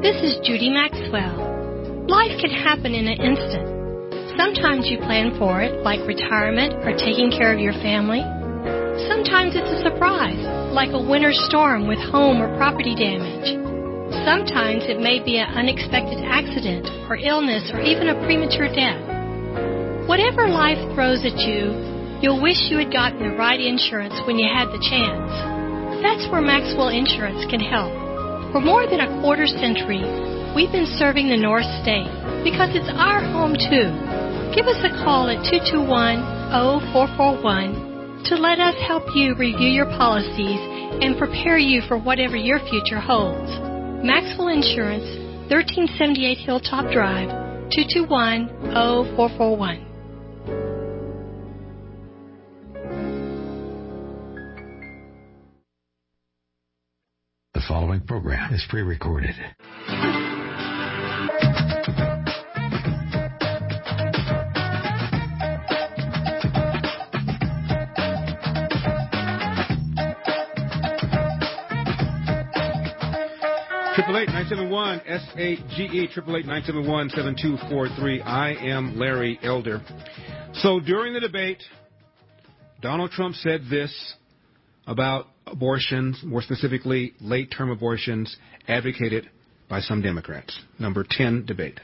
This is Judy Maxwell. Life can happen in an instant. Sometimes you plan for it, like retirement or taking care of your family. Sometimes it's a surprise, like a winter storm with home or property damage. Sometimes it may be an unexpected accident or illness or even a premature death. Whatever life throws at you, you'll wish you had gotten the right insurance when you had the chance. That's where Maxwell Insurance can help. For more than a quarter century, we've been serving the North State because it's our home too. Give us a call at 221-0441 to let us help you review your policies and prepare you for whatever your future holds. Maxwell Insurance, 1378 Hilltop Drive, 221-0441. The following program is pre-recorded. Triple 971 SAGE 888-971-7243. I am Larry Elder. So during the debate, Donald Trump said this about abortions, more specifically late-term abortions, advocated by some Democrats. Number 10 debate.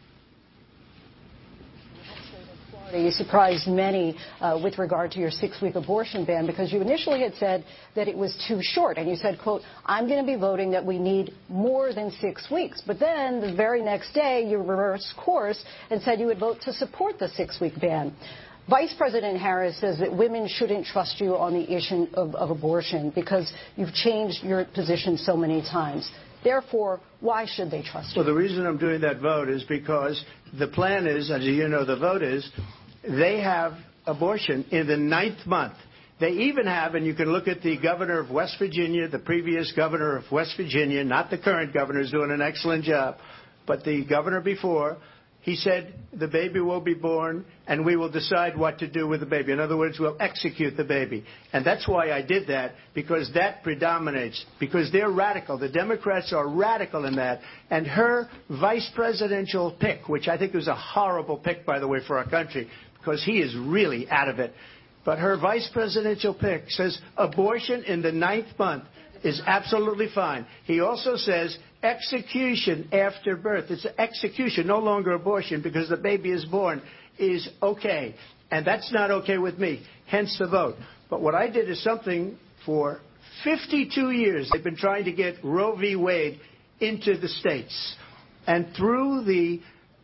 You surprised many with regard to your 6-week abortion ban because you initially had said that it was too short. And you said, quote, I'm going to be voting that we need more than 6 weeks. But then the very next day, you reversed course and said you would vote to support the 6-week ban. Vice President Harris says that women shouldn't trust you on the issue of abortion because you've changed your position so many times. Therefore, why should they trust you? Well, the reason I'm doing that vote is because the plan is, as you know, the vote is, they have abortion in the 9th month. They even have, and you can look at the governor of West Virginia, the previous governor of West Virginia, not the current governor, is doing an excellent job, but the governor before, he said the baby will be born and we will decide what to do with the baby. In other words, we'll execute the baby. And that's why I did that, because that predominates, because they're radical. The Democrats are radical in that. And her vice presidential pick, which I think was a horrible pick, by the way, for our country, because he is really out of it. But her vice presidential pick says abortion in the 9th month is absolutely fine. He also says execution after birth. It's execution, no longer abortion, because the baby is born, is okay. And that's not okay with me, hence the vote. But what I did is something for 52 years. They've been trying to get Roe v. Wade into the states. And through the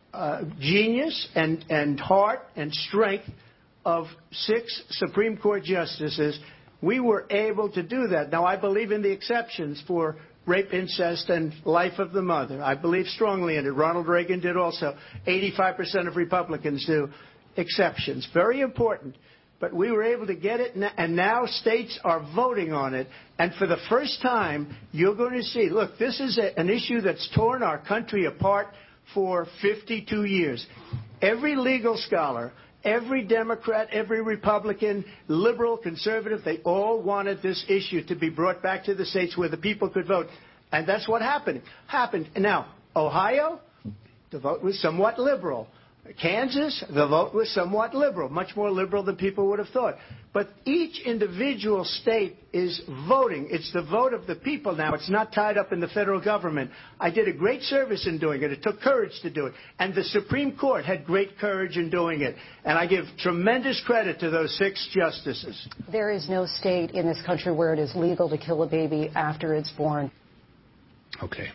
genius and heart and strength of 6 Supreme Court justices, we were able to do that. Now, I believe in the exceptions for rape, incest, and life of the mother. I believe strongly in it. Ronald Reagan did also. 85% of Republicans do exceptions. Very important. But we were able to get it, and now states are voting on it. And for the first time, you're going to see, look, this is an issue that's torn our country apart for 52 years. Every legal scholar, every Democrat, every Republican, liberal, conservative, they all wanted this issue to be brought back to the states where the people could vote. And that's what happened. Now, Ohio, the vote was somewhat liberal. Kansas, the vote was somewhat liberal, much more liberal than people would have thought. But each individual state is voting. It's the vote of the people now. It's not tied up in the federal government. I did a great service in doing it. It took courage to do it. And the Supreme Court had great courage in doing it. And I give tremendous credit to those 6 justices. There is no state in this country where it is legal to kill a baby after it's born. Okay.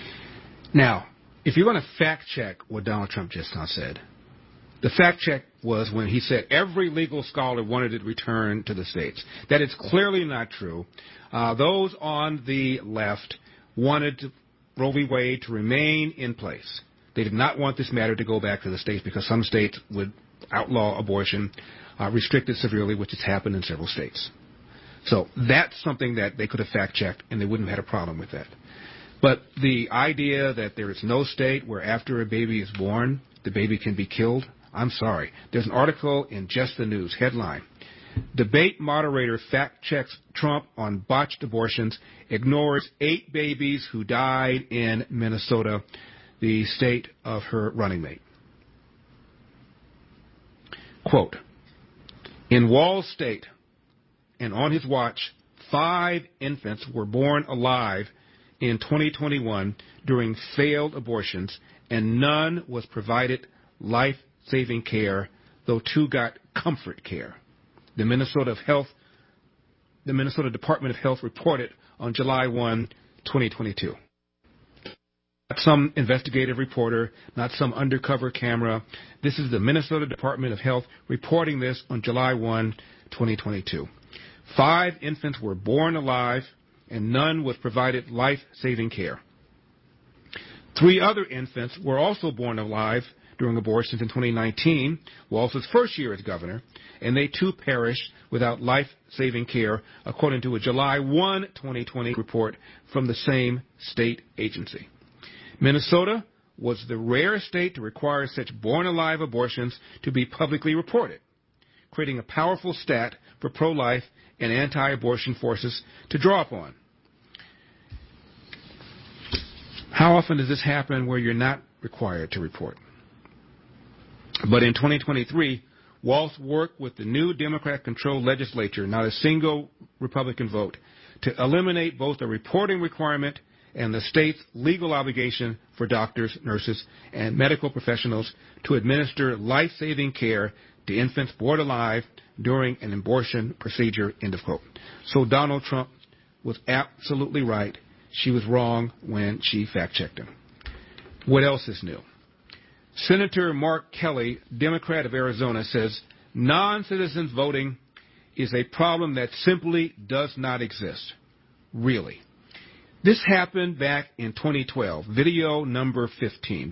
Now, if you're going to fact check what Donald Trump just now said, the fact check was when he said every legal scholar wanted it returned to the states. That is clearly not true. Those on the left wanted Roe v. Wade to remain in place. They did not want this matter to go back to the states because some states would outlaw abortion, restrict it severely, which has happened in several states. So that's something that they could have fact checked, and they wouldn't have had a problem with that. But the idea that there is no state where after a baby is born, the baby can be killed, I'm sorry. There's an article in Just the News, headline, Debate moderator fact-checks Trump on botched abortions, ignores 8 babies who died in Minnesota, the state of her running mate. Quote, in Walz State and on his watch, 5 infants were born alive in 2021 during failed abortions, and none was provided life-saving care, though 2 got comfort care. The Minnesota Department of Health reported on July 1, 2022. Not some investigative reporter, not some undercover camera. This is the Minnesota Department of Health reporting this on July 1, 2022. 5 infants were born alive, and none was provided life-saving care. 3 other infants were also born alive during abortions in 2019, Walz's first year as governor, and they too perished without life-saving care, according to a July 1, 2020 report from the same state agency. Minnesota was the rare state to require such born-alive abortions to be publicly reported, creating a powerful stat for pro-life and anti-abortion forces to draw upon. How often does this happen where you're not required to report? But in 2023, Walz worked with the new Democrat-controlled legislature, not a single Republican vote, to eliminate both the reporting requirement and the state's legal obligation for doctors, nurses, and medical professionals to administer life-saving care to infants born alive during an abortion procedure, end of quote. So Donald Trump was absolutely right. She was wrong when she fact-checked him. What else is new? Senator Mark Kelly, Democrat of Arizona, says non-citizens voting is a problem that simply does not exist. Really. This happened back in 2012, video 15.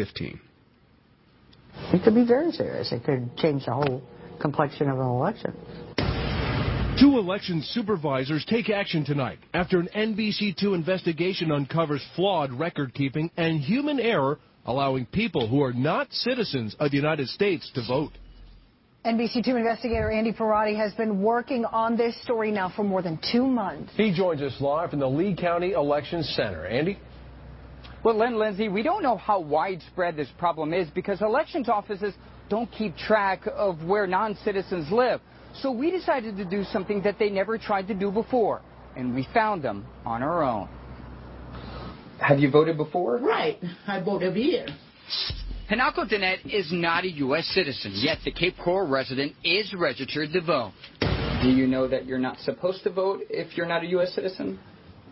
It could be very serious. It could change the whole complexion of an election. 2 election supervisors take action tonight after an NBC2 investigation uncovers flawed record-keeping and human error allowing people who are not citizens of the United States to vote. NBC2 investigator Andy Parati has been working on this story now for more than 2 months. He joins us live from the Lee County Election Center. Andy? Well, Lindsay, we don't know how widespread this problem is because elections offices don't keep track of where non-citizens live. So we decided to do something that they never tried to do before, and we found them on our own. Have you voted before? Right. I vote every year. Hanako Danette is not a U.S. citizen, yet the Cape Coral resident is registered to vote. Do you know that you're not supposed to vote if you're not a U.S. citizen?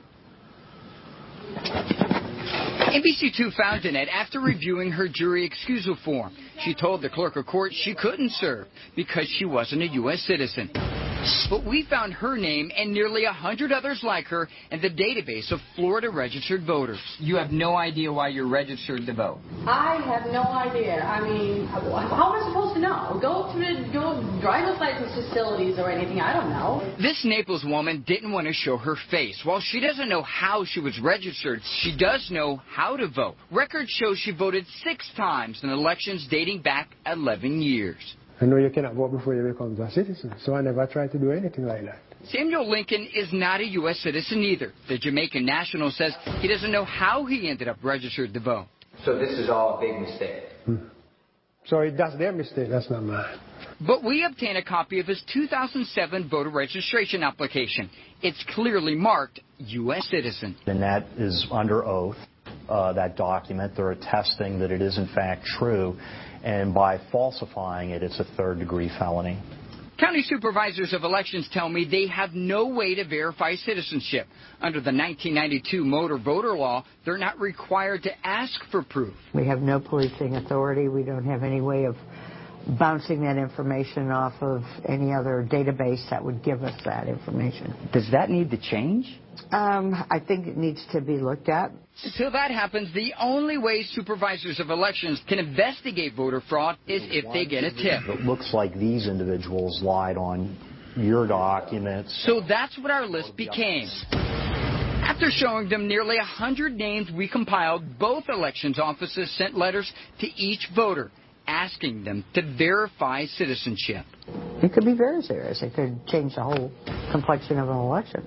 NBC2 found Danette after reviewing her jury excusal form. She told the clerk of court she couldn't serve because she wasn't a U.S. citizen. But we found her name and nearly 100 others like her in the database of Florida registered voters. You have no idea why you're registered to vote? I have no idea. I mean, how am I supposed to know? Go driver's license facilities or anything. I don't know. This Naples woman didn't want to show her face. While she doesn't know how she was registered, she does know how to vote. Records show she voted 6 times in elections dating back 11 years. I know you cannot vote before you become a citizen, so I never tried to do anything like that. Samuel Lincoln is not a U.S. citizen either. The Jamaican national says he doesn't know how he ended up registered to vote. So this is all a big mistake. So that's their mistake, that's not mine. But we obtained a copy of his 2007 voter registration application. It's clearly marked U.S. citizen. And that is under oath, that document. They're attesting that it is in fact true. And by falsifying it, it's a 3rd-degree felony. County supervisors of elections tell me they have no way to verify citizenship. Under the 1992 motor voter law, they're not required to ask for proof. We have no policing authority. We don't have any way of bouncing that information off of any other database that would give us that information. Does that need to change? I think it needs to be looked at. Until that happens, the only way supervisors of elections can investigate voter fraud is if they get a tip. It looks like these individuals lied on your documents. So that's what our list became. After showing them nearly 100 names we compiled, both elections offices sent letters to each voter asking them to verify citizenship. It could be very serious. It could change the whole complexion of an election.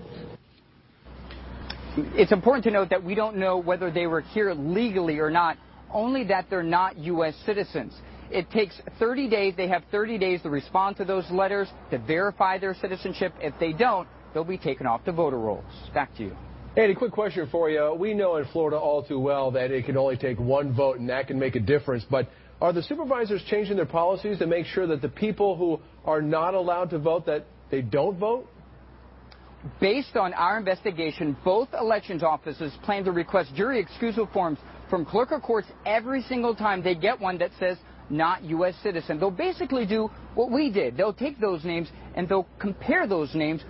It's important to note that we don't know whether they were here legally or not, only that they're not U.S. citizens. It takes 30 days. They have 30 days to respond to those letters to verify their citizenship. If they don't, they'll be taken off the voter rolls. Back to you. Andy, quick question for you. We know in Florida all too well that it can only take one vote, and that can make a difference. But are the supervisors changing their policies to make sure that the people who are not allowed to vote, that they don't vote? Based on our investigation, both elections offices plan to request jury excusal forms from clerk of courts every single time they get one that says not U.S. citizen. They'll basically do what we did. They'll take those names and they'll compare those names.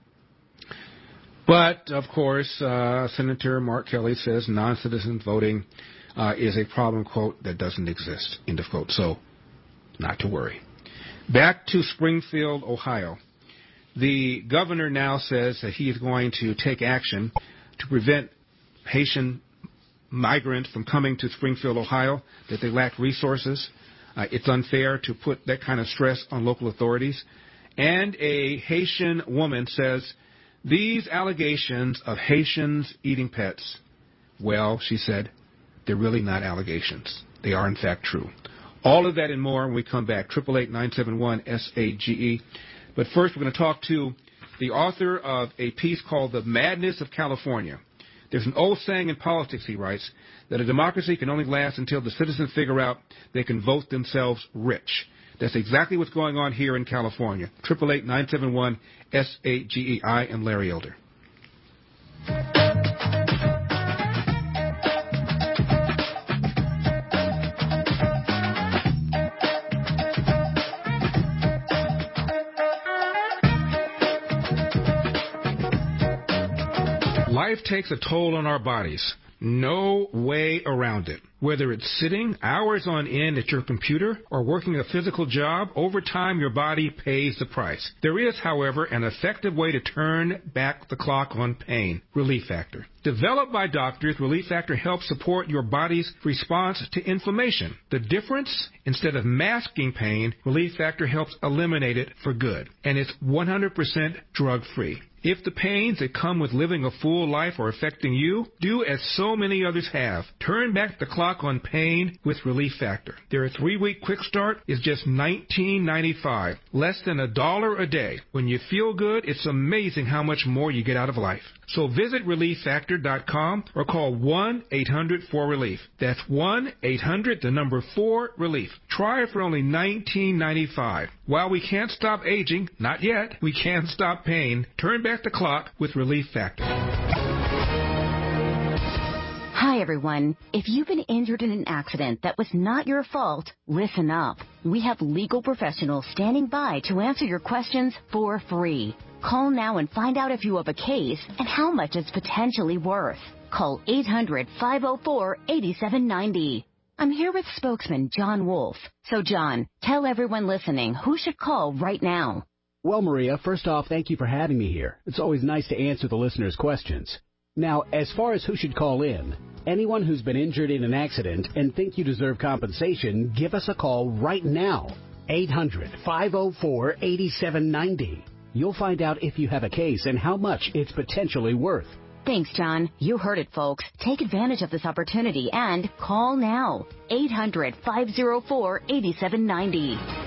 But, of course, Senator Mark Kelly says non-citizen voting is a problem, quote, that doesn't exist, end of quote. So, not to worry. Back to Springfield, Ohio. The governor now says that he is going to take action to prevent Haitian migrants from coming to Springfield, Ohio, that they lack resources. It's unfair to put that kind of stress on local authorities. And a Haitian woman says, these allegations of Haitians eating pets, well, she said, they're really not allegations. They are, in fact, true. All of that and more when we come back. 888-971-SAGE. But first, we're going to talk to the author of a piece called The Madness of California. There's an old saying in politics, he writes, that a democracy can only last until the citizens figure out they can vote themselves rich. That's exactly what's going on here in California. 888-971-SAGE. I am Larry Elder. Life takes a toll on our bodies. No way around it. Whether it's sitting hours on end at your computer or working a physical job, over time your body pays the price. There is, however, an effective way to turn back the clock on pain. Relief Factor. Developed by doctors, Relief Factor helps support your body's response to inflammation. The difference? Instead of masking pain, Relief Factor helps eliminate it for good. And it's 100% drug-free. If the pains that come with living a full life are affecting you, do as so many others have. Turn back the clock on pain with Relief Factor. Their 3-week quick start is just $19.95, less than $1 a day. When you feel good, it's amazing how much more you get out of life. So visit ReliefFactor.com or call 1-800-4RELIEF. That's 1-800-4RELIEF. Try it for only $19.95. While we can't stop aging, not yet, we can stop pain. Turn back the clock with Relief Factor. Hi, everyone. If you've been injured in an accident that was not your fault, listen up. We have legal professionals standing by to answer your questions for free. Call now and find out if you have a case and how much it's potentially worth. Call 800-504-8790. I'm here with spokesman John Wolf. So, John, tell everyone listening who should call right now. Well, Maria, first off, thank you for having me here. It's always nice to answer the listeners' questions. Now, as far as who should call in, anyone who's been injured in an accident and think you deserve compensation, give us a call right now. 800-504-8790. You'll find out if you have a case and how much it's potentially worth. Thanks, John. You heard it, folks. Take advantage of this opportunity and call now. 800-504-8790.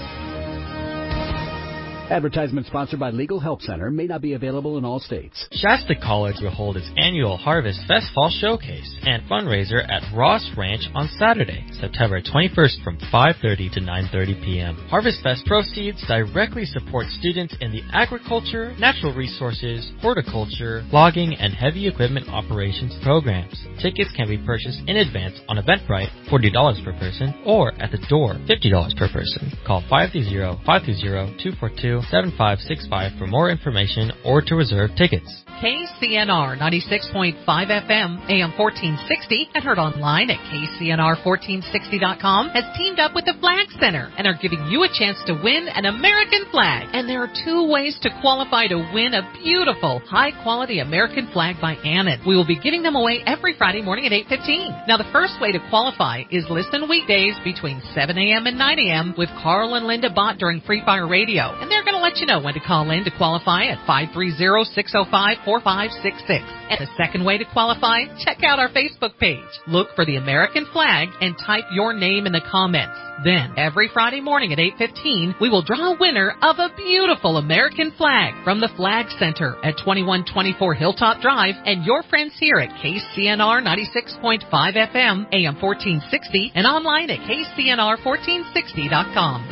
Advertisement sponsored by Legal Help Center, may not be available in all states. Shasta College will hold its annual Harvest Fest Fall Showcase and fundraiser at Ross Ranch on Saturday, September 21st from 5:30 to 9:30 p.m. Harvest Fest proceeds directly support students in the agriculture, natural resources, horticulture, logging, and heavy equipment operations programs. Tickets can be purchased in advance on Eventbrite, $40 per person, or at the door, $50 per person. Call 530-520-242 800-820-7565 for more information or to reserve tickets. KCNR 96.5 FM, AM 1460, and heard online at KCNR1460.com, has teamed up with the Flag Center and are giving you a chance to win an American flag. And there are 2 ways to qualify to win a beautiful, high-quality American flag by Annan. We will be giving them away every Friday morning at 8:15. Now, the first way to qualify is listen weekdays between 7 a.m. and 9 a.m. with Carl and Linda Bott during Free Fire Radio. And they're going to let you know when to call in to qualify at 530-605-4566. And the second way to qualify, check out our Facebook page. Look for the American flag and type your name in the comments. Then, every Friday morning at 8:15, we will draw a winner of a beautiful American flag from the Flag Center at 2124 Hilltop Drive and your friends here at KCNR 96.5 FM, AM 1460, and online at KCNR1460.com.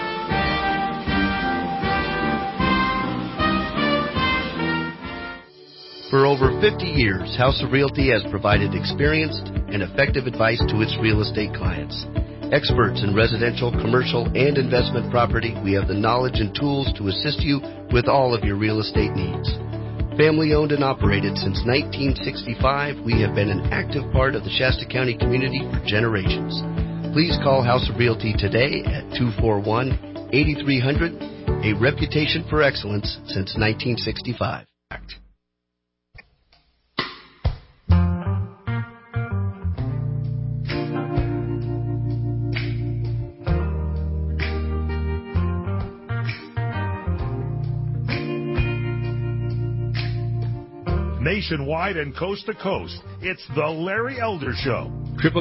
For over 50 years, House of Realty has provided experienced and effective advice to its real estate clients. Experts in residential, commercial, and investment property, we have the knowledge and tools to assist you with all of your real estate needs. Family owned and operated since 1965, we have been an active part of the Shasta County community for generations. Please call House of Realty today at 241-8300, a reputation for excellence since 1965. Nationwide and coast to coast, it's the Larry Elder Show.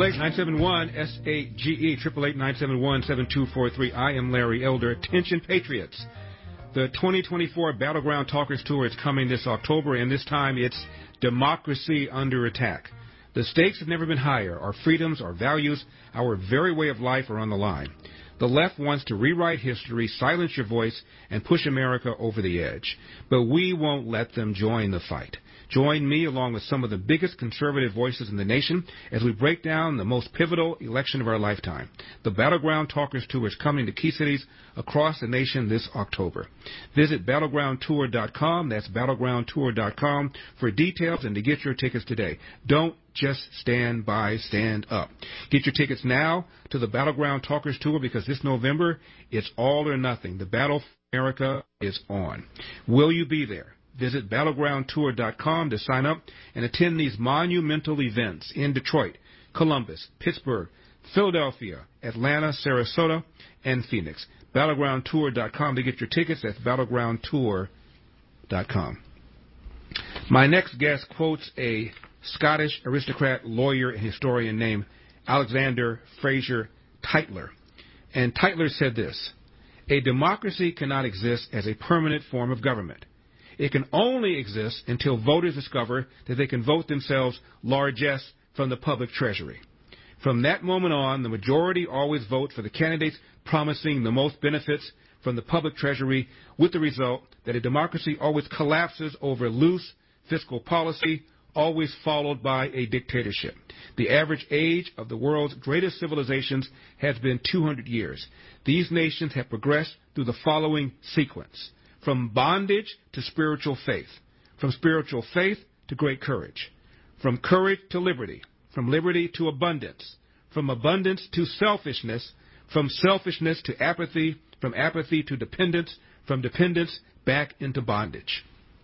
888-971-SAGE, 888-971-7243. I am Larry Elder. Attention, Patriots. The 2024 Battleground Talkers Tour is coming this October, and this time it's Democracy Under Attack. The stakes have never been higher. Our freedoms, our values, our very way of life are on the line. The left wants to rewrite history, silence your voice, and push America over the edge. But we won't let them join the fight. Join me along with some of the biggest conservative voices in the nation as we break down the most pivotal election of our lifetime. The Battleground Talkers Tour is coming to key cities across the nation this October. Visit battlegroundtour.com, that's battlegroundtour.com, for details and to get your tickets today. Don't just stand by, stand up. Get your tickets now to the Battleground Talkers Tour because this November, it's all or nothing. The battle for America is on. Will you be there? Visit battlegroundtour.com to sign up and attend these monumental events in Detroit, Columbus, Pittsburgh, Philadelphia, Atlanta, Sarasota, and Phoenix. Battlegroundtour.com to get your tickets. That's battlegroundtour.com. My next guest quotes a Scottish aristocrat, lawyer, and historian named Alexander Fraser Tytler. And Tytler said this: "A democracy cannot exist as a permanent form of government. It can only exist until voters discover that they can vote themselves largesse from the public treasury. From that moment on, the majority always vote for the candidates promising the most benefits from the public treasury, with the result that a democracy always collapses over loose fiscal policy, always followed by a dictatorship. The average age of the world's greatest civilizations has been 200 years. These nations have progressed through the following sequence: from bondage to spiritual faith, from spiritual faith to great courage, from courage to liberty, from liberty to abundance, from abundance to selfishness, from selfishness to apathy, from apathy to dependence, from dependence back into bondage."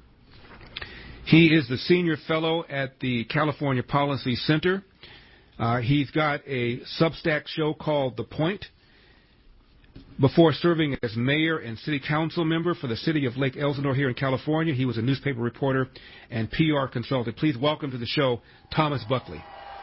He is the senior fellow at the California Policy Center. He's got a Substack show called The Point. Before serving as mayor and city council member for the city of Lake Elsinore here in California, he was a newspaper reporter and PR consultant. Please welcome to the show Thomas Buckley.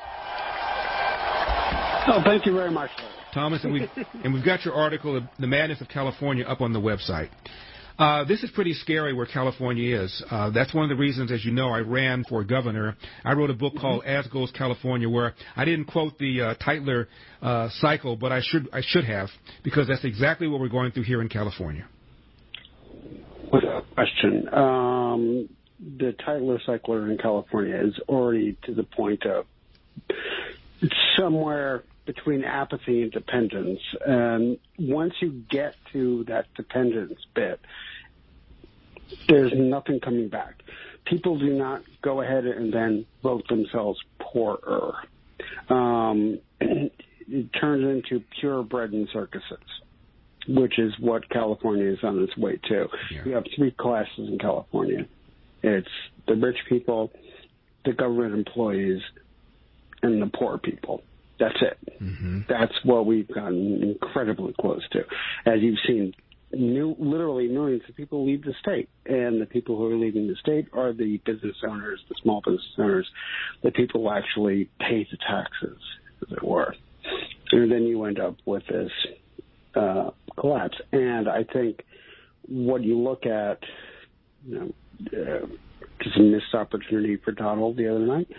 Oh, thank you very much, Thomas, and we've got your article, The Madness of California, up on the website. This is pretty scary where California is. That's one of the reasons, as you know, I ran for governor. I wrote a book called As Goes California, where I didn't quote the Tytler cycle, but I should have, because that's exactly what we're going through here in California. Without question. The Tytler cycle in California is already to the point of somewhere between apathy and dependence. And once you get to that dependence bit, there's nothing coming back. People do not go ahead and then vote themselves poorer. It turns into purebred and circuses, which is what California is on its way to. Yeah. We have three classes in California. It's the rich people, the government employees, and the poor people. That's it. Mm-hmm. That's what we've gotten incredibly close to. As you've seen, literally millions of people leave the state, and the people who are leaving the state are the business owners, the small business owners, the people who actually pay the taxes, as it were. And then you end up with this collapse. And I think what you look at, just a missed opportunity for Donald the other night.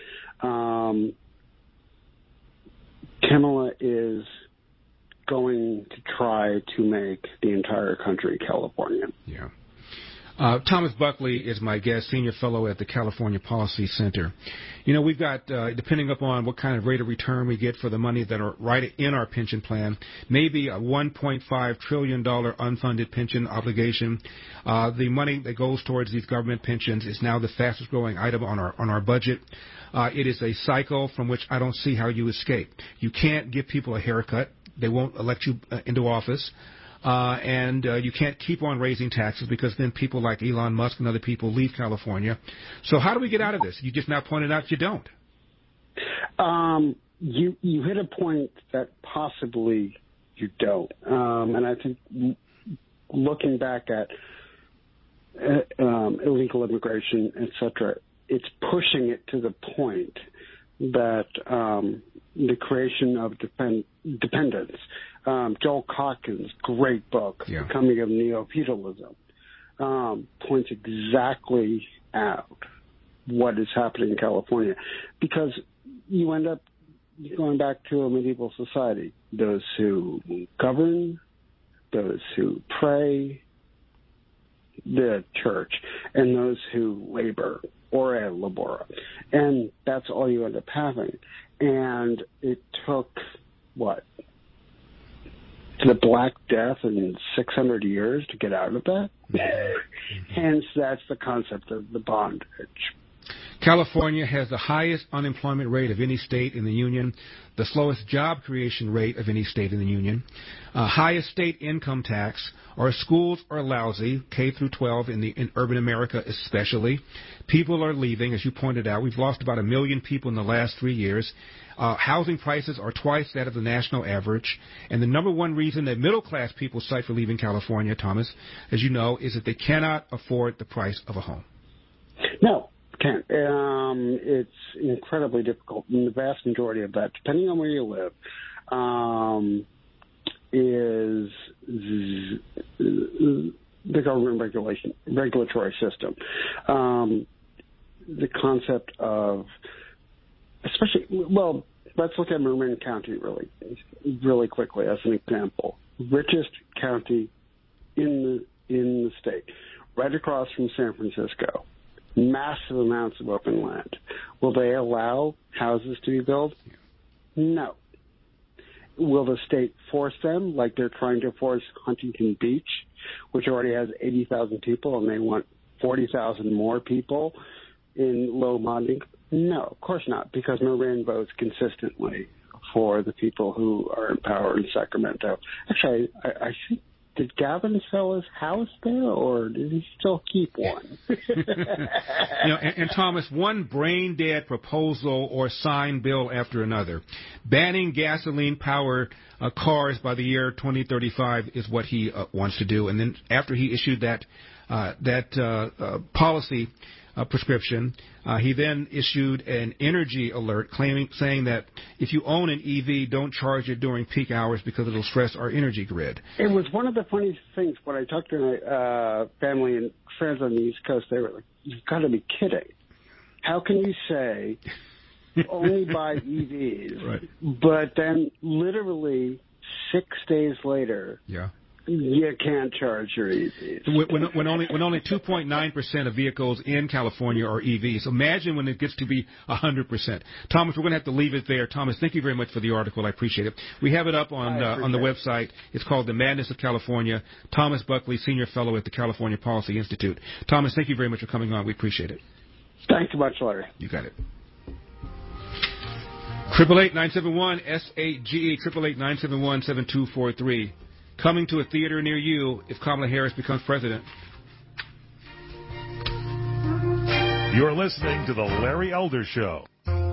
Kamala is going to try to make the entire country California. Yeah. Thomas Buckley is my guest, senior fellow at the California Policy Center. We've got, depending upon what kind of rate of return we get for the money that are right in our pension plan, maybe a $1.5 trillion unfunded pension obligation. The money that goes towards these government pensions is now the fastest growing item on our budget. It is a cycle from which I don't see how you escape. You can't give people a haircut. They won't elect you into office. And you can't keep on raising taxes because then people like Elon Musk and other people leave California. So how do we get out of this? You just now pointed out you don't. You hit a point that possibly you don't. And I think looking back at illegal immigration, et cetera, it's pushing it to the point that the creation of dependence. Joel Calkins' great book, The Coming of Neo-Feudalism, points exactly out what is happening in California. Because you end up going back to a medieval society. Those who govern, those who pray, the church, and those who labor, ora labora. And that's all you end up having. And it took, the Black Death in 600 years to get out of that? Hence, that's the concept of the bondage. California has the highest unemployment rate of any state in the union, the slowest job creation rate of any state in the union, highest state income tax. Our schools are lousy, K through 12 in urban America especially. People are leaving, as you pointed out. We've lost about 1 million people in the last 3 years. Housing prices are twice that of the national average. And the number one reason that middle-class people cite for leaving California, Thomas, as you know, is that they cannot afford the price of a home. No. Can't. It's incredibly difficult. And the vast majority of that, depending on where you live, is the government regulatory system. The concept of, especially, let's look at Marin County really quickly as an example. Richest county in the state, right across from San Francisco. Massive amounts of open land. Will they allow houses to be built? No. Will the state force them like they're trying to force Huntington Beach, which already has 80,000 people, and they want 40,000 more people in low-mod income? No, of course not, because Marin votes consistently for the people who are in power in Sacramento. Actually, I think, did Gavin sell his house there, or did he still keep one? And Thomas, one brain-dead proposal or signed bill after another. Banning gasoline-powered cars by the year 2035 is what he wants to do. And then after he issued that policy prescription, he then issued an energy alert saying that if you own an EV, don't charge it during peak hours because it'll stress our energy grid. It was one of the funniest things when I talked to my family and friends on the East Coast. They were like, "You've got to be kidding. How can you say only buy EVs?" Right. But then literally 6 days later, You can't charge your EVs. When only 2.9% of vehicles in California are EVs. Imagine when it gets to be 100%. Thomas, we're going to have to leave it there. Thomas, thank you very much for the article. I appreciate it. We have it up on the website. It's called The Madness of California. Thomas Buckley, Senior Fellow at the California Policy Institute. Thomas, thank you very much for coming on. We appreciate it. Thanks so much, Larry. You got it. 888-971-SAGE, 888-971-7243. Coming to a theater near you if Kamala Harris becomes president. You're listening to The Larry Elder Show.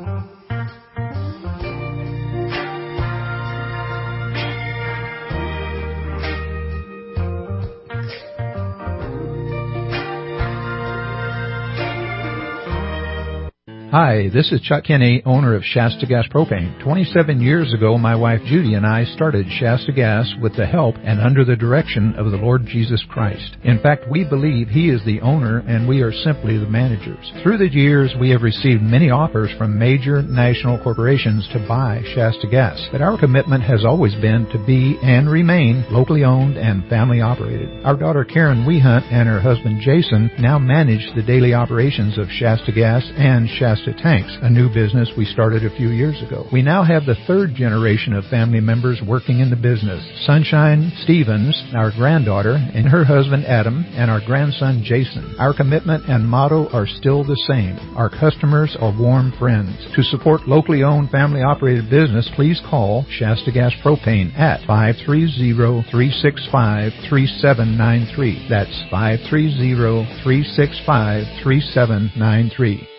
Hi, this is Chuck Kinney, owner of Shasta Gas Propane. 27 years ago, my wife Judy and I started Shasta Gas with the help and under the direction of the Lord Jesus Christ. In fact, we believe He is the owner and we are simply the managers. Through the years, we have received many offers from major national corporations to buy Shasta Gas, but our commitment has always been to be and remain locally owned and family operated. Our daughter Karen Wehunt and her husband Jason now manage the daily operations of Shasta Gas and Shasta Tanks, a new business we started a few years ago. We now have the third generation of family members working in the business. Sunshine Stevens, our granddaughter, and her husband Adam, and our grandson Jason. Our commitment and motto are still the same. Our customers are warm friends. To support locally owned, family operated business, please call Shasta Gas Propane at 530-365-3793. That's 530-365-3793.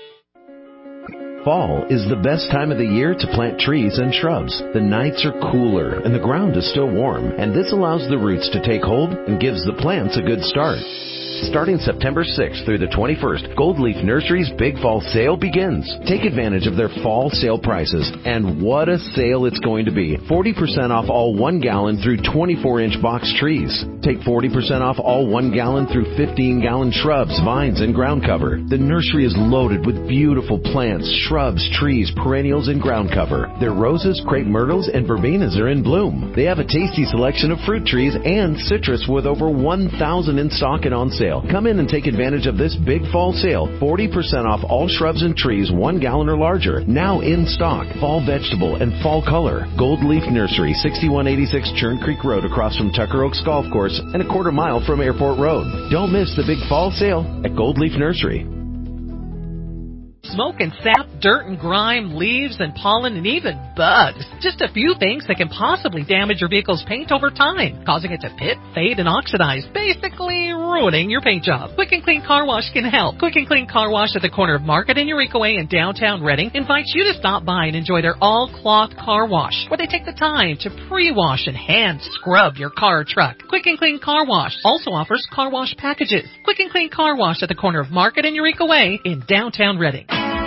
Fall is the best time of the year to plant trees and shrubs. The nights are cooler and the ground is still warm, and this allows the roots to take hold and gives the plants a good start. Starting September 6th through the 21st, Gold Leaf Nursery's Big Fall Sale begins. Take advantage of their fall sale prices, and what a sale it's going to be. 40% off all 1 gallon through 24-inch box trees. Take 40% off all 1 gallon through 15-gallon shrubs, vines, and ground cover. The nursery is loaded with beautiful plants, shrubs, trees, perennials, and ground cover. Their roses, crepe myrtles, and verbenas are in bloom. They have a tasty selection of fruit trees and citrus with over 1,000 in stock and on sale. Come in and take advantage of this big fall sale. 40% off all shrubs and trees 1 gallon or larger. Now in stock. Fall vegetable and fall color. Gold Leaf Nursery, 6186 Churn Creek Road across from Tucker Oaks Golf Course and a quarter mile from Airport Road. Don't miss the big fall sale at Gold Leaf Nursery. Smoke and sap, dirt and grime, leaves and pollen, and even bugs. Just a few things that can possibly damage your vehicle's paint over time, causing it to pit, fade, and oxidize, basically ruining your paint job. Quick and Clean Car Wash can help. Quick and Clean Car Wash at the corner of Market and Eureka Way in downtown Redding invites you to stop by and enjoy their all-cloth car wash, where they take the time to pre-wash and hand scrub your car or truck. Quick and Clean Car Wash also offers car wash packages. Quick and Clean Car Wash at the corner of Market and Eureka Way in downtown Redding.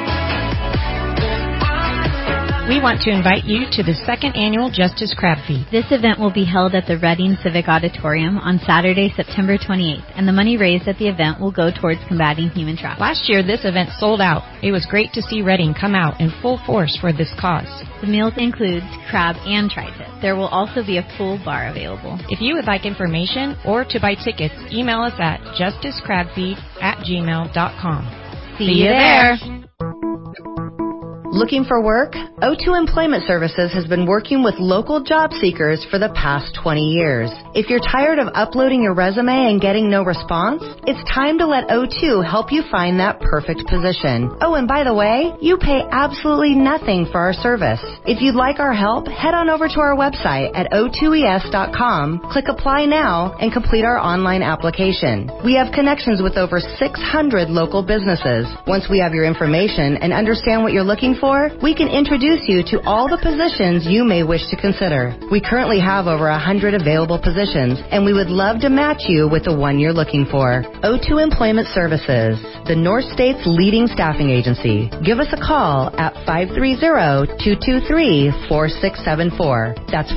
We want to invite you to the second annual Justice Crab Feed. This event will be held at the Redding Civic Auditorium on Saturday, September 28th, and the money raised at the event will go towards combating human trafficking. Last year, this event sold out. It was great to see Redding come out in full force for this cause. The meals include crab and tri-tip. There will also be a full bar available. If you would like information or to buy tickets, email us at justicecrabfeed@gmail.com. See you there. Looking for work? O2 Employment Services has been working with local job seekers for the past 20 years. If you're tired of uploading your resume and getting no response, it's time to let O2 help you find that perfect position. Oh, and by the way, you pay absolutely nothing for our service. If you'd like our help, head on over to our website at o2es.com, click Apply Now, and complete our online application. We have connections with over 600 local businesses. Once we have your information and understand what you're looking for, we can introduce you to all the positions you may wish to consider. We currently have over 100 available positions, and we would love to match you with the one you're looking for. O2 Employment Services, the North State's leading staffing agency. Give us a call at 530-223-4674. That's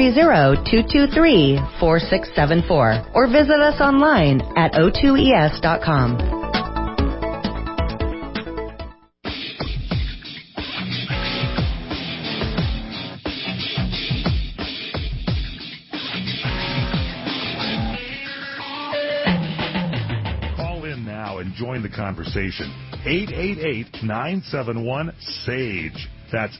530-223-4674. Or visit us online at o2es.com. join the conversation. 888-971-SAGE. That's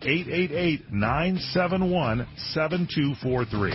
888-971-7243.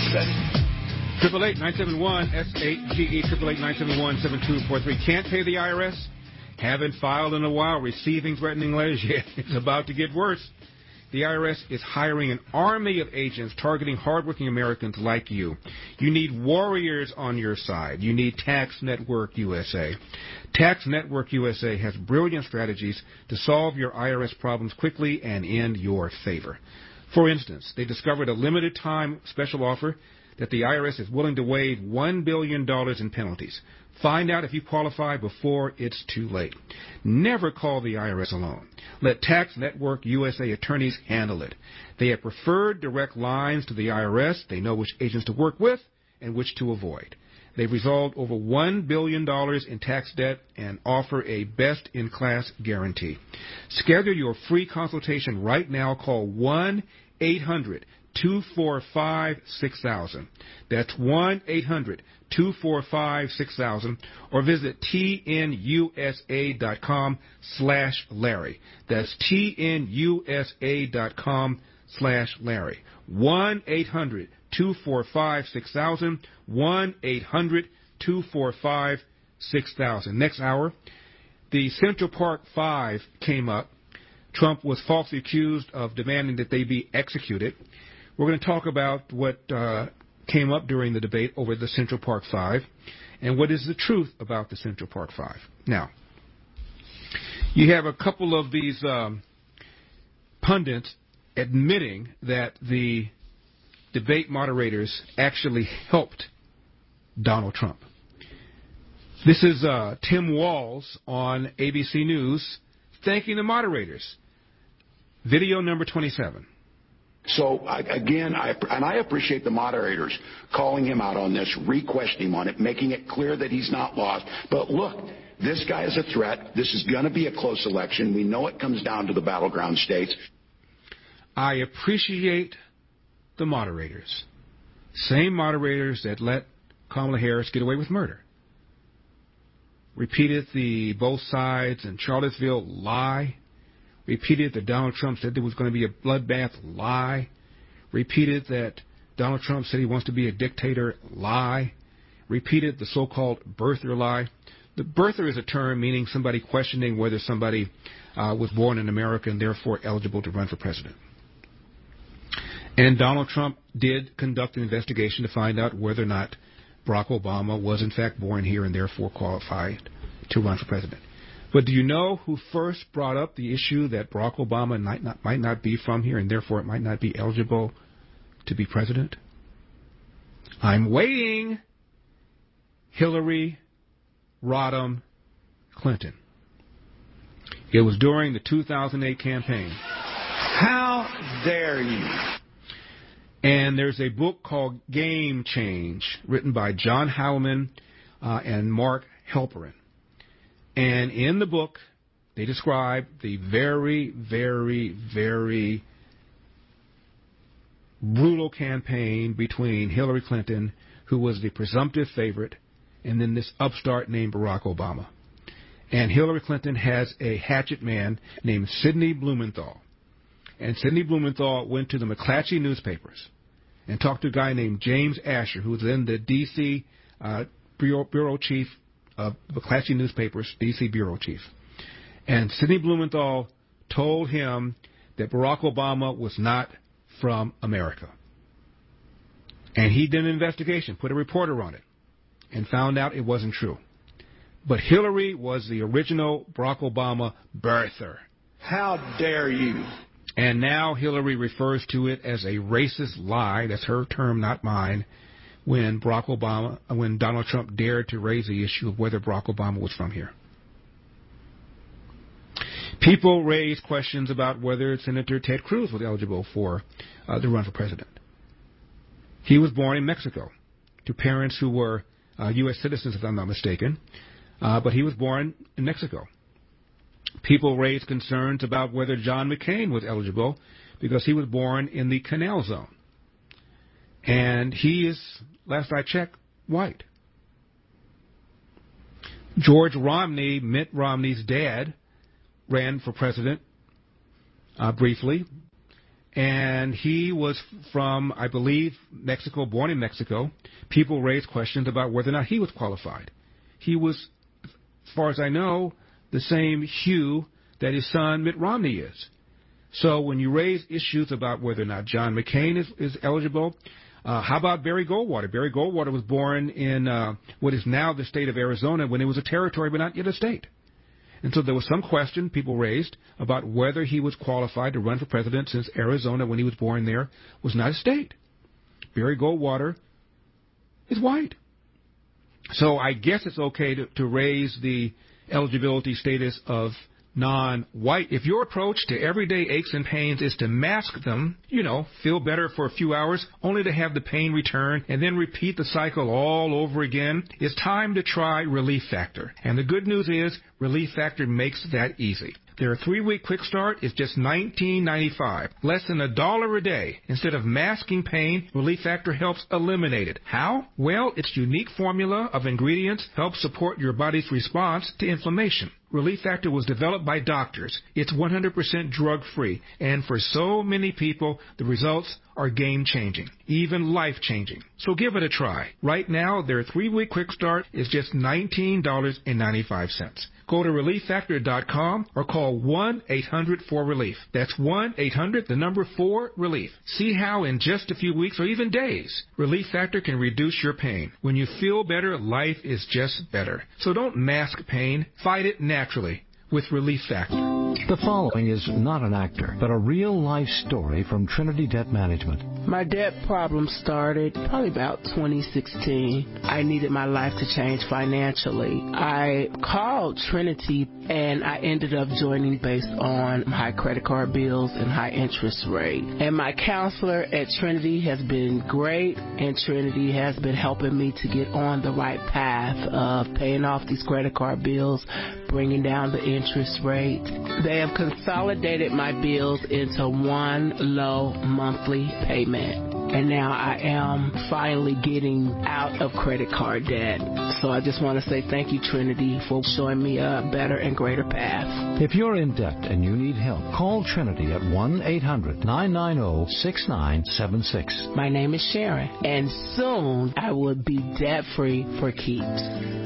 888-971-SAGE, 888-971-7243. Can't pay the IRS? Haven't filed in a while, receiving threatening letters? Yeah, it's about to get worse. The IRS is hiring an army of agents targeting hardworking Americans like you. You need warriors on your side. You need Tax Network USA. Tax Network USA has brilliant strategies to solve your IRS problems quickly and in your favor. For instance, they discovered a limited-time special offer that the IRS is willing to waive $1 billion in penalties. Find out if you qualify before it's too late. Never call the IRS alone. Let Tax Network USA attorneys handle it. They have preferred direct lines to the IRS. They know which agents to work with and which to avoid. They've resolved over $1 billion in tax debt and offer a best-in-class guarantee. Schedule your free consultation right now. Call 1-800-245-6000. That's 1-800-245-6000, or visit tnusa.com/Larry. That's tnusa.com/Larry. 1-800-245-6000, 1-800-245-6000. Next hour, the Central Park Five came up. Trump was falsely accused of demanding that they be executed. We're going to talk about what came up during the debate over the Central Park Five and what is the truth about the Central Park Five. Now, you have a couple of these pundits admitting that the debate moderators actually helped Donald Trump. This is Tim Walz on ABC News thanking the moderators. Video number 27. So, again, I appreciate the moderators calling him out on this, requesting him on it, making it clear that he's not lost. But look, this guy is a threat. This is going to be a close election. We know it comes down to the battleground states. I appreciate the moderators. Same moderators that let Kamala Harris get away with murder. Repeated the both sides and Charlottesville lie. Repeated that Donald Trump said there was going to be a bloodbath, lie. Repeated that Donald Trump said he wants to be a dictator, lie. Repeated the so-called birther lie. The birther is a term meaning somebody questioning whether somebody was born in America and therefore eligible to run for president. And Donald Trump did conduct an investigation to find out whether or not Barack Obama was in fact born here and therefore qualified to run for president. But do you know who first brought up the issue that Barack Obama might not be from here and therefore it might not be eligible to be president? I'm waiting. Hillary Rodham Clinton. It was during the 2008 campaign. How dare you? And there's a book called Game Change written by John Howman and Mark Halperin. And in the book, they describe the very, very, very brutal campaign between Hillary Clinton, who was the presumptive favorite, and then this upstart named Barack Obama. And Hillary Clinton has a hatchet man named Sidney Blumenthal. And Sidney Blumenthal went to the McClatchy newspapers and talked to a guy named James Asher, who was then the D.C. bureau chief of McClatchy newspapers, D.C. bureau chief. And Sidney Blumenthal told him that Barack Obama was not from America. And he did an investigation, put a reporter on it, and found out it wasn't true. But Hillary was the original Barack Obama birther. How dare you? And now Hillary refers to it as a racist lie. That's her term, not mine. When Donald Trump dared to raise the issue of whether Barack Obama was from here. People raise questions about whether Senator Ted Cruz was eligible for the run for president. He was born in Mexico to parents who were U.S. citizens, if I'm not mistaken, but he was born in Mexico. People raise concerns about whether John McCain was eligible because he was born in the Canal Zone. And he is, last I checked, white. George Romney, Mitt Romney's dad, ran for president briefly, and he was from, I believe, Mexico, born in Mexico. People raised questions about whether or not he was qualified. He was, as far as I know, the same hue that his son Mitt Romney is. So when you raise issues about whether or not John McCain is eligible, how about Barry Goldwater? Barry Goldwater was born in what is now the state of Arizona when it was a territory but not yet a state. And so there was some question people raised about whether he was qualified to run for president, since Arizona, when he was born there, was not a state. Barry Goldwater is white. So I guess it's okay to raise the eligibility status of non-white. If your approach to everyday aches and pains is to mask them, feel better for a few hours, only to have the pain return and then repeat the cycle all over again, it's time to try Relief Factor. And the good news is Relief Factor makes that easy. Their 3-week quick start is just $19.95, less than $1 a day. Instead of masking pain, Relief Factor helps eliminate it. How? Well, its unique formula of ingredients helps support your body's response to inflammation. Relief Factor was developed by doctors. It's 100% drug-free, and for so many people, the results are game-changing, even life-changing. So give it a try. Right now, their 3-week quick start is just $19.95. Go to ReliefFactor.com or call 1-800-4RELIEF. That's 1-800-4-RELIEF. See how in just a few weeks or even days, Relief Factor can reduce your pain. When you feel better, life is just better. So don't mask pain. Fight it naturally with Relief Factor. The following is not an actor, but a real-life story from Trinity Debt Management. My debt problem started probably about 2016. I needed my life to change financially. I called Trinity, and I ended up joining based on high credit card bills and high interest rate. And my counselor at Trinity has been great, and Trinity has been helping me to get on the right path of paying off these credit card bills, bringing down the interest rate. They have consolidated my bills into one low monthly payment. And now I am finally getting out of credit card debt. So I just want to say thank you, Trinity, for showing me a better and greater path. If you're in debt and you need help, call Trinity at 1-800-990-6976. My name is Sharon, and soon I will be debt-free for keeps.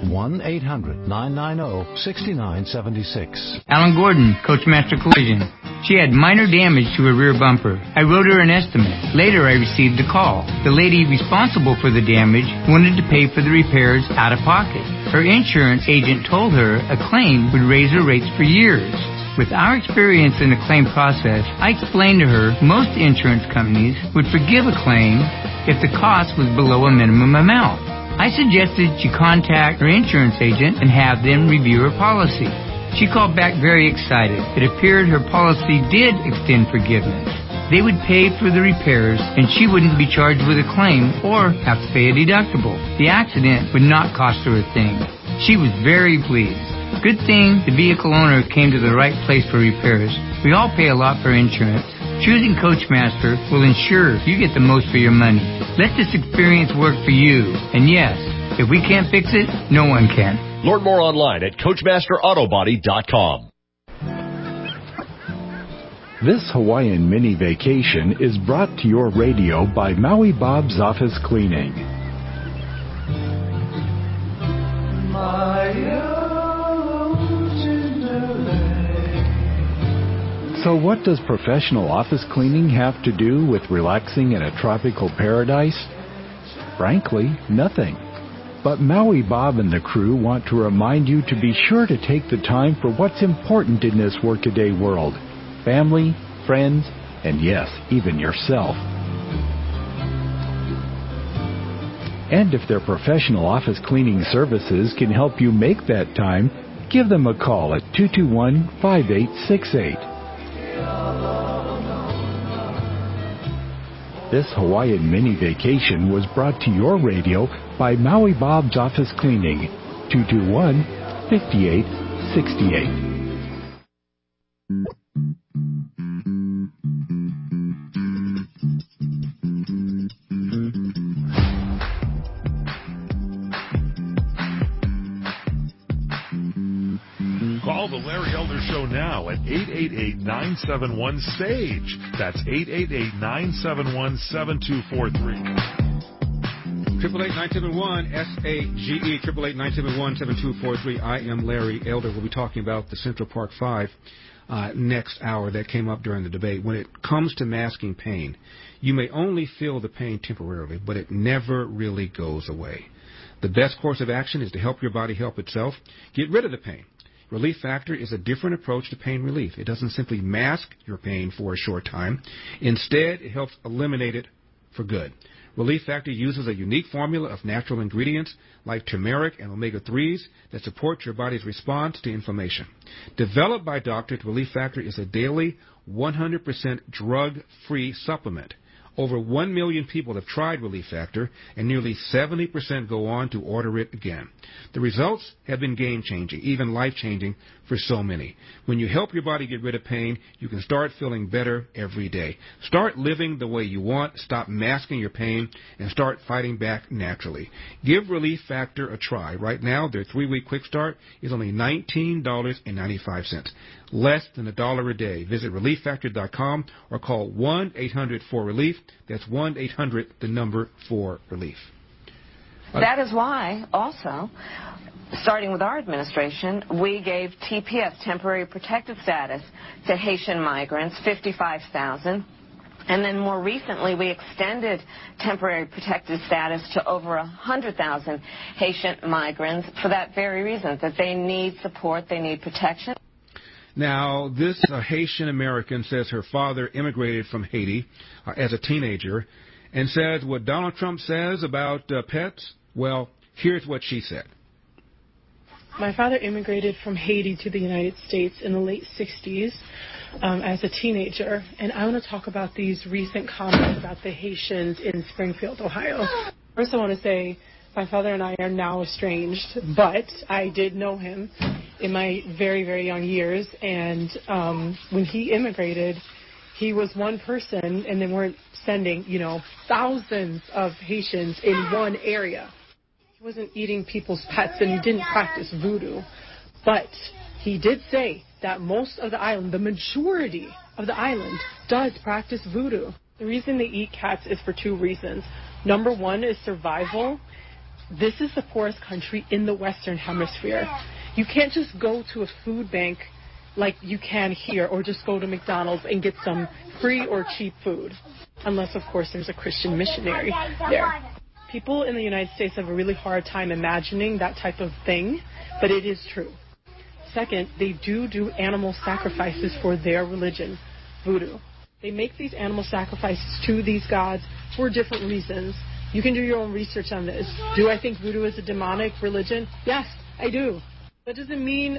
1-800-990-6976. Alan Gordon, Coachmaster Collision. She had minor damage to her rear bumper. I wrote her an estimate. Later, I received a call. The lady responsible for the damage wanted to pay for the repairs out of pocket. Her insurance agent told her a claim would raise her rates for years. With our experience in the claim process, I explained to her most insurance companies would forgive a claim if the cost was below a minimum amount. I suggested she contact her insurance agent and have them review her policy. She called back very excited. It appeared her policy did extend forgiveness. They would pay for the repairs, and she wouldn't be charged with a claim or have to pay a deductible. The accident would not cost her a thing. She was very pleased. Good thing the vehicle owner came to the right place for repairs. We all pay a lot for insurance. Choosing Coachmaster will ensure you get the most for your money. Let this experience work for you. And yes, if we can't fix it, no one can. Learn more online at CoachmasterAutobody.com. This Hawaiian mini vacation is brought to your radio by Maui Bob's Office Cleaning. So what does professional office cleaning have to do with relaxing in a tropical paradise? Frankly, nothing. But Maui Bob and the crew want to remind you to be sure to take the time for what's important in this workaday world. Family, friends, and yes, even yourself. And if their professional office cleaning services can help you make that time, give them a call at 221-5868. This Hawaiian mini vacation was brought to your radio by Maui Bob's Office Cleaning, 221-5868. show now at 888-971-SAGE. That's 888-971-7243. 888-971-SAGE, 888-971-7243. I am Larry Elder. We'll be talking about the Central Park 5 next hour that came up during the debate. When it comes to masking pain, you may only feel the pain temporarily, but it never really goes away. The best course of action is to help your body help itself. Get rid of the pain. Relief Factor is a different approach to pain relief. It doesn't simply mask your pain for a short time. Instead, it helps eliminate it for good. Relief Factor uses a unique formula of natural ingredients like turmeric and omega-3s that support your body's response to inflammation. Developed by doctors, Relief Factor is a daily 100% drug-free supplement. Over 1 million people have tried Relief Factor, and nearly 70% go on to order it again. The results have been game-changing, even life-changing for so many. When you help your body get rid of pain, you can start feeling better every day. Start living the way you want, stop masking your pain, and start fighting back naturally. Give Relief Factor a try. Right now, their 3-week quick start is only $19.95. Less than $1 a day. Visit ReliefFactor.com or call 1-800-4RELIEF. That's 1-800-4RELIEF. That is why, also, starting with our administration, we gave TPS, temporary protected status, to Haitian migrants, 55,000. And then more recently, we extended temporary protected status to over 100,000 Haitian migrants for that very reason, that they need support, they need protection. Now, this Haitian American says her father immigrated from Haiti as a teenager and says what Donald Trump says about pets. Well, here's what she said. My father immigrated from Haiti to the United States in the late 60s as a teenager, and I want to talk about these recent comments about the Haitians in Springfield, Ohio. First, I want to say my father and I are now estranged, but I did know him in my very, very young years, and when he immigrated, he was one person, and they weren't sending, thousands of Haitians in one area. He wasn't eating people's pets, and he didn't practice voodoo, but he did say that most of the island, the majority of the island, does practice voodoo. The reason they eat cats is for 2 reasons. Number 1 is survival. This is the poorest country in the Western Hemisphere. You can't just go to a food bank like you can here, or just go to McDonald's and get some free or cheap food, unless, of course, there's a Christian missionary there. People in the United States have a really hard time imagining that type of thing, but it is true. Second, they do animal sacrifices for their religion, voodoo. They make these animal sacrifices to these gods for different reasons. You can do your own research on this. Do I think voodoo is a demonic religion? Yes, I do. That doesn't mean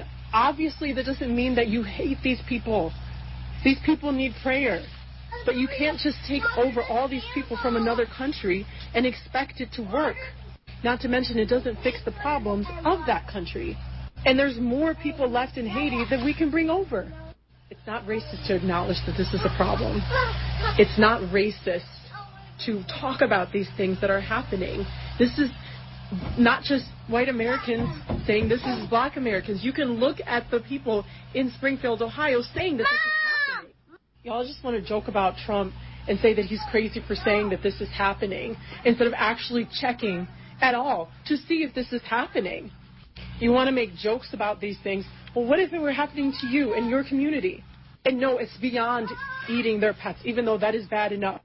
that you hate these people. These people need prayer. But you can't just take over all these people from another country and expect it to work. Not to mention, it doesn't fix the problems of that country. And there's more people left in Haiti that we can bring over. It's not racist to acknowledge that this is a problem. It's not racist to talk about these things that are happening. This is not just white Americans saying this is black Americans. You can look at the people in Springfield, Ohio saying that this is happening. Y'all just want to joke about Trump and say that he's crazy for saying that this is happening instead of actually checking at all to see if this is happening. You want to make jokes about these things. Well, what if it were happening to you in your community? And no, it's beyond eating their pets, even though that is bad enough.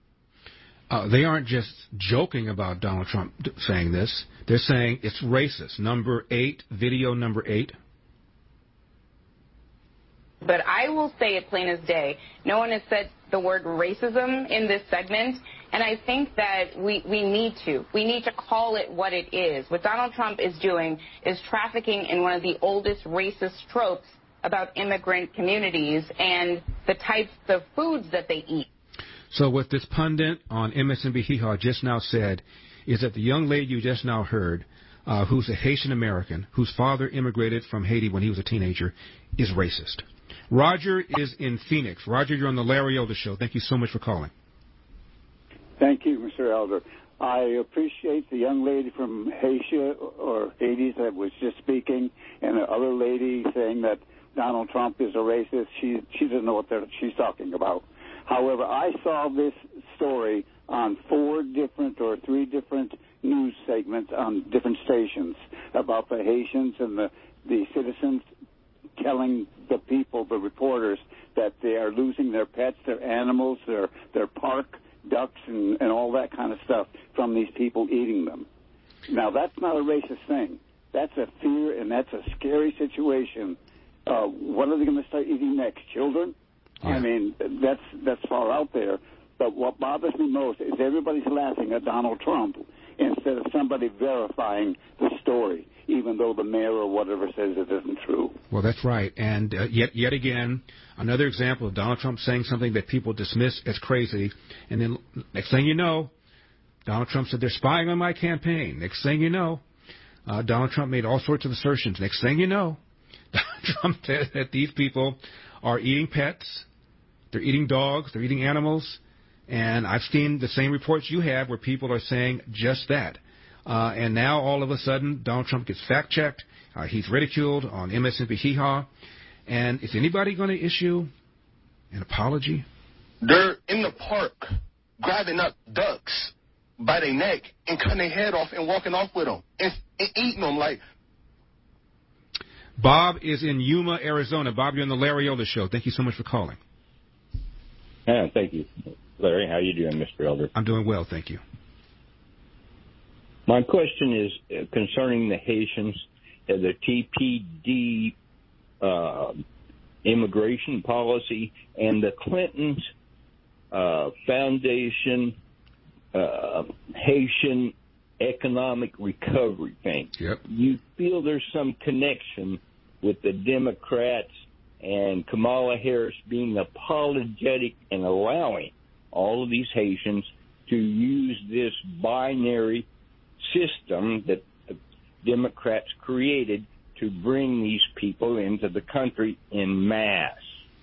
They aren't just joking about Donald Trump saying this. They're saying it's racist. Number 8, video number 8. But I will say it plain as day. No one has said the word racism in this segment, and I think that we need to. We need to call it what it is. What Donald Trump is doing is trafficking in one of the oldest racist tropes about immigrant communities and the types of foods that they eat. So what this pundit on MSNBC Hee Haw just now said is that the young lady you just now heard, who's a Haitian American, whose father immigrated from Haiti when he was a teenager, is racist. Roger is in Phoenix. Roger, you're on the Larry Elder Show. Thank you so much for calling. Thank you, Mr. Elder. I appreciate the young lady from Haiti or Hades that was just speaking, and the other lady saying that Donald Trump is a racist. She doesn't know what she's talking about. However, I saw this story on 3 different news segments on different stations about the Haitians and the citizens telling the people, the reporters, that they are losing their pets, their animals, their park ducks, and all that kind of stuff from these people eating them. Now, that's not a racist thing. That's a fear, and that's a scary situation. What are they going to start eating next? Children? Yeah. I mean, that's far out there. But what bothers me most is everybody's laughing at Donald Trump instead of somebody verifying the story, even though the mayor or whatever says it isn't true. Well, that's right. And yet again, another example of Donald Trump saying something that people dismiss as crazy. And then next thing you know, Donald Trump said they're spying on my campaign. Next thing you know, Donald Trump made all sorts of assertions. Next thing you know, Donald Trump said that these people are eating pets, they're eating dogs, they're eating animals. And I've seen the same reports you have where people are saying just that. And now, all of a sudden, Donald Trump gets fact-checked. He's ridiculed on MSNBC Hee-Haw. And is anybody going to issue an apology? They're in the park grabbing up ducks by their neck and cutting their head off and walking off with them and eating them like... Bob is in Yuma, Arizona. Bob, you're on the Larry Elder Show. Thank you so much for calling. Yeah, thank you. Larry, how you doing, Mr. Elder? I'm doing well, thank you. My question is concerning the Haitians, the TPD immigration policy, and the Clintons Foundation Haitian Economic Recovery thing. Yep. You feel there's some connection with the Democrats and Kamala Harris being apologetic and allowing all of these Haitians to use this binary system that the Democrats created to bring these people into the country en masse.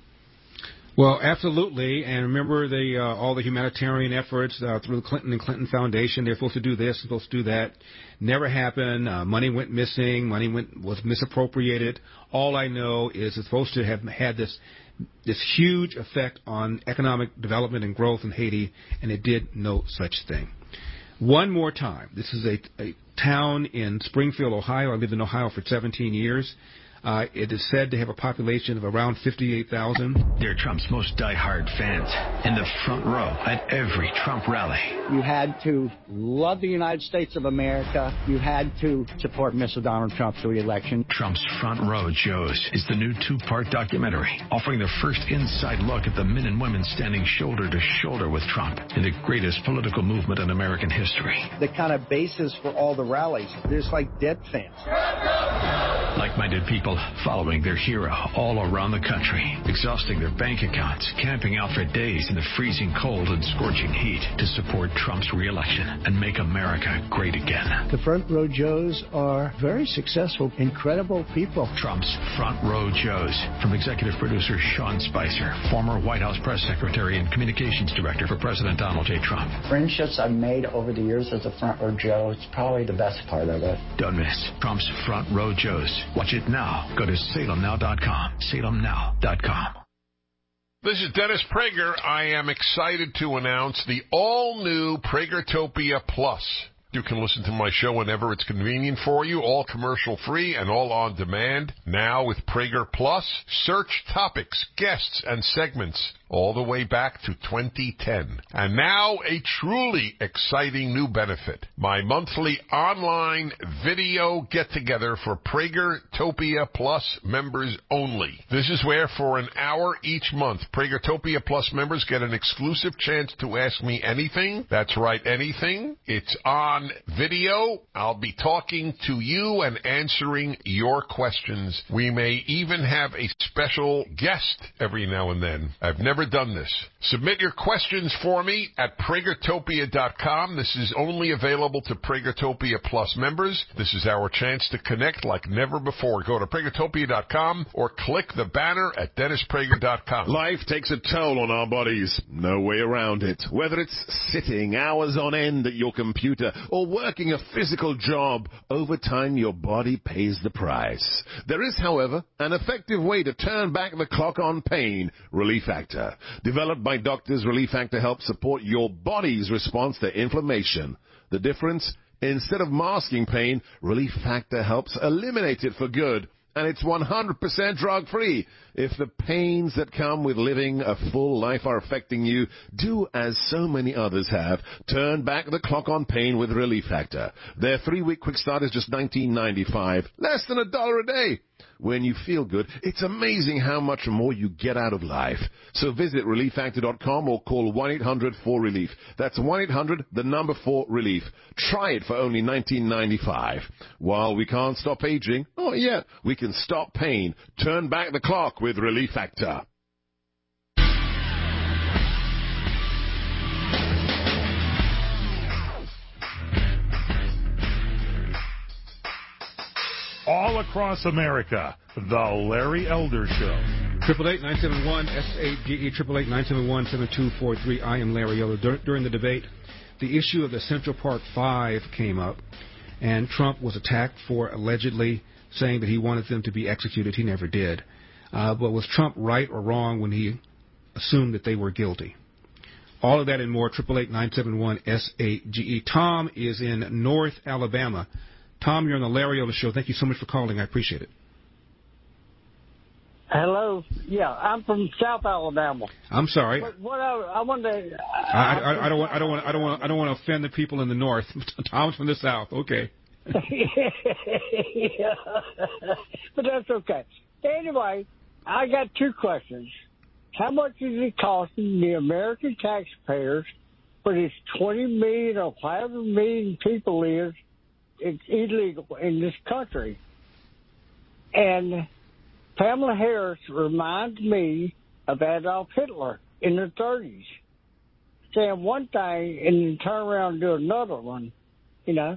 Well, absolutely. And remember all the humanitarian efforts through the Clinton and Clinton Foundation. They're supposed to do this, supposed to do that. Never happened. Money went missing. Money was misappropriated. All I know is it's supposed to have had this huge effect on economic development and growth in Haiti, and it did no such thing. One more time. This is a town in Springfield, Ohio. I lived in Ohio for 17 years. It is said to have a population of around 58,000. They're Trump's most diehard fans in the front row at every Trump rally. You had to love the United States of America. You had to support Mr. Donald Trump through the election. Trump's Front Row Joes is the new 2-part documentary offering the first inside look at the men and women standing shoulder to shoulder with Trump in the greatest political movement in American history. The kind of basis for all the rallies, there's like dead fans. Like-minded people following their hero all around the country, exhausting their bank accounts, camping out for days in the freezing cold and scorching heat to support Trump's re-election and make America great again. The Front Row Joes are very successful, incredible people. Trump's Front Row Joes, from executive producer Sean Spicer, former White House press secretary and communications director for President Donald J. Trump. Friendships I've made over the years as a Front Row Joe, it's probably the best part of it. Don't miss Trump's Front Row Joes. Watch it now. Go to salemnow.com. salemnow.com. This is Dennis Prager. I am excited to announce the all-new Pragertopia Plus. You can listen to my show whenever it's convenient for you, all commercial-free and all on demand. Now with Prager Plus, search topics, guests, and segments all the way back to 2010. And now a truly exciting new benefit. My monthly online video get-together for Pragertopia Plus members only. This is where for an hour each month, Pragertopia Plus members get an exclusive chance to ask me anything. That's right, anything. It's on video. I'll be talking to you and answering your questions. We may even have a special guest every now and then. I've never never done this. Submit your questions for me at PragerTopia.com. This is only available to Pragertopia Plus members. This is our chance to connect like never before. Go to PragerTopia.com or click the banner at DennisPrager.com. Life takes a toll on our bodies. No way around it. Whether it's sitting hours on end at your computer or working a physical job, over time your body pays the price. There is, however, an effective way to turn back the clock on pain. Relief Factor. Developed by doctors, Relief Factor helps support your body's response to inflammation. The difference? Instead of masking pain, Relief Factor helps eliminate it for good. And it's 100% drug-free. If the pains that come with living a full life are affecting you, do as so many others have. Turn back the clock on pain with Relief Factor. Their 3-week quick start is just $19.95, less than $1 a day. When you feel good, it's amazing how much more you get out of life. So visit ReliefFactor.com or call 1-800-4RELIEF. That's 1-800-4RELIEF. Try it for only $19.95. While we can't stop aging, we can stop pain. Turn back the clock with Relief Factor. All across America, The Larry Elder Show. 888-971-SAGE, 888-971-7243. I am Larry Elder. During the debate, the issue of the Central Park 5 came up, and Trump was attacked for allegedly saying that he wanted them to be executed. He never did. But was Trump right or wrong when he assumed that they were guilty? All of that and more, 888-971-SAGE. Tom is in North Alabama. Tom, you're on the Larry Elder Show. Thank you so much for calling. I appreciate it. Hello. Yeah, I'm from South Alabama. I'm sorry. What I wanted to. I don't want to offend the people in the North. Tom's from the South. Okay. Yeah. But that's okay. Anyway, I got 2 questions. How much is it costing the American taxpayers for this 20 million or however million people is? It's illegal in this country. And Pamela Harris reminds me of Adolf Hitler in the 30s, saying one thing and then turn around and do another one, you know.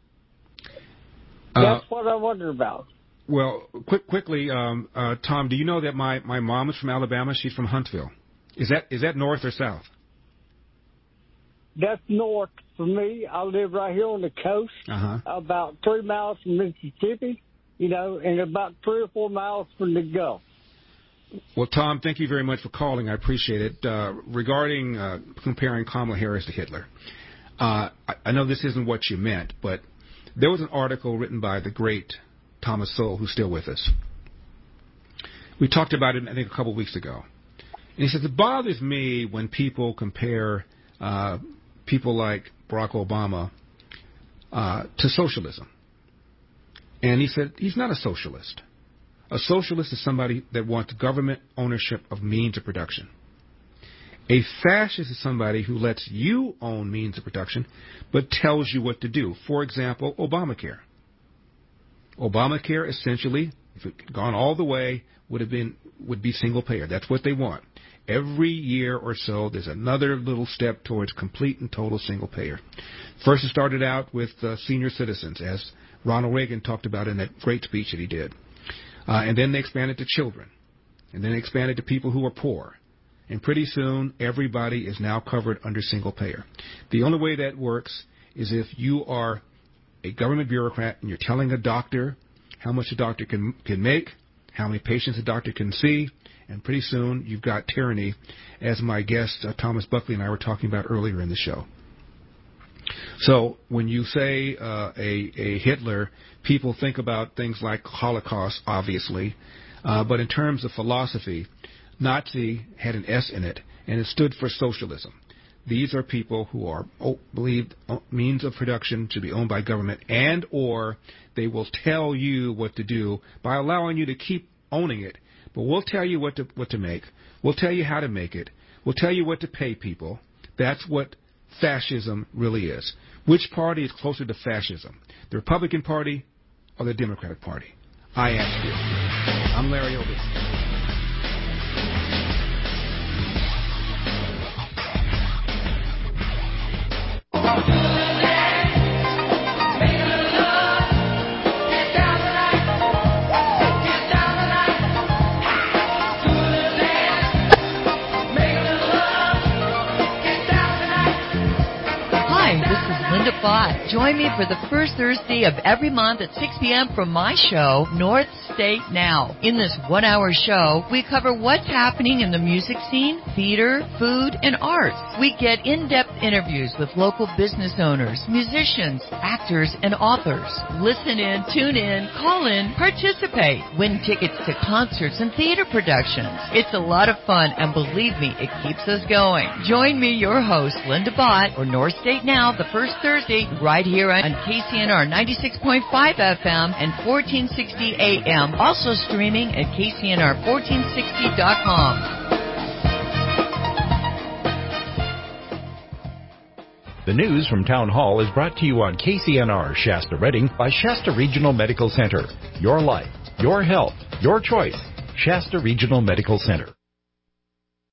That's what I wonder about. Well, quickly, Tom, do you know that my mom is from Alabama? She's from Huntsville. Is that north or south? That's north for me. I live right here on the coast, about 3 miles from Mississippi, you know, and about 3 or 4 miles from the Gulf. Well, Tom, thank you very much for calling. I appreciate it. Regarding comparing Kamala Harris to Hitler, I know this isn't what you meant, but there was an article written by the great Thomas Sowell, who's still with us. We talked about it, I think, a couple of weeks ago. And he says, it bothers me when people compare people like Barack Obama to socialism. And he said, he's not a socialist. A socialist is somebody that wants government ownership of means of production. A fascist is somebody who lets you own means of production, but tells you what to do. For example, Obamacare. Obamacare essentially, if it had gone all the way, would be single payer. That's what they want. Every year or so, there's another little step towards complete and total single payer. First, it started out with senior citizens, as Ronald Reagan talked about in that great speech that he did. And then they expanded to children. And then they expanded to people who are poor. And pretty soon, everybody is now covered under single payer. The only way that works is if you are a government bureaucrat and you're telling a doctor how much a doctor can make, how many patients a doctor can see, and pretty soon you've got tyranny, as my guest Thomas Buckley and I were talking about earlier in the show. So when you say a Hitler, people think about things like Holocaust, obviously, but in terms of philosophy, Nazi had an S in it, and it stood for socialism. These are people who are believed means of production to be owned by government, and or they will tell you what to do by allowing you to keep owning it. But we'll tell you what to make. We'll tell you how to make it. We'll tell you what to pay people. That's what fascism really is. Which party is closer to fascism? The Republican Party or the Democratic Party? I ask you. I'm Larry Elder. Linda Bott. Join me for the first Thursday of every month at 6 p.m. for my show, North State Now. In this 1-hour show, we cover what's happening in the music scene, theater, food, and arts. We get in-depth interviews with local business owners, musicians, actors, and authors. Listen in, tune in, call in, participate, win tickets to concerts and theater productions. It's a lot of fun, and believe me, it keeps us going. Join me, your host, Linda Bott, or North State Now, the first Thursday, right here on KCNR 96.5 FM and 1460 AM. Also streaming at KCNR1460.com. The news from Town Hall is brought to you on KCNR Shasta Redding by Shasta Regional Medical Center. Your life, your health, your choice. Shasta Regional Medical Center.